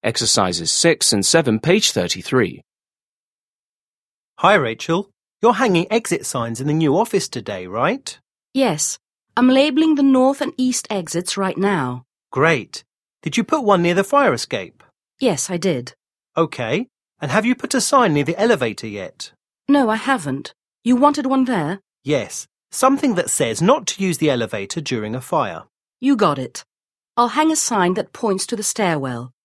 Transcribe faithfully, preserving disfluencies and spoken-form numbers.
Exercises six and seven, page thirty-three. Hi, Rachel. You're hanging exit signs in the new office today, right? Yes, I'm labelling the north and east exits right now. Great. Did you put one near the fire escape? Yes, I did. OK. And have you put a sign near the elevator yet? No, I haven't. You wanted one there? Yes. Something that says not to use the elevator during a fire. You got it. I'll hang a sign that points to the stairwell.